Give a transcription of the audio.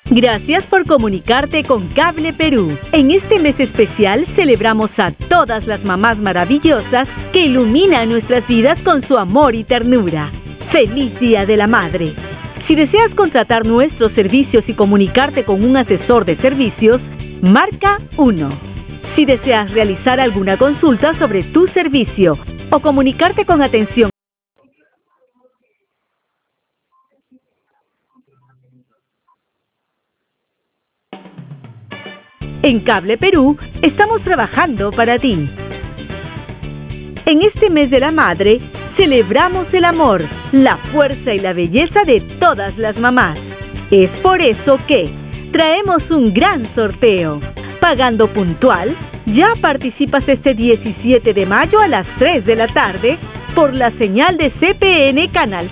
Gracias por comunicarte con Cable Perú. En este mes especial celebramos a todas las mamás maravillosas que iluminan nuestras vidas con su amor y ternura. ¡Feliz Día de la Madre! Si deseas contratar nuestros servicios y comunicarte con un asesor de servicios, marca 1. Si deseas realizar alguna consulta sobre tu servicio o comunicarte con atención en Cable Perú, estamos trabajando para ti. En este mes de la madre, celebramos el amor, la fuerza y la belleza de todas las mamás. Es por eso que traemos un gran sorteo. Pagando puntual, ya participas este 17 de mayo a las 3 de la tarde por la señal de CPN Canal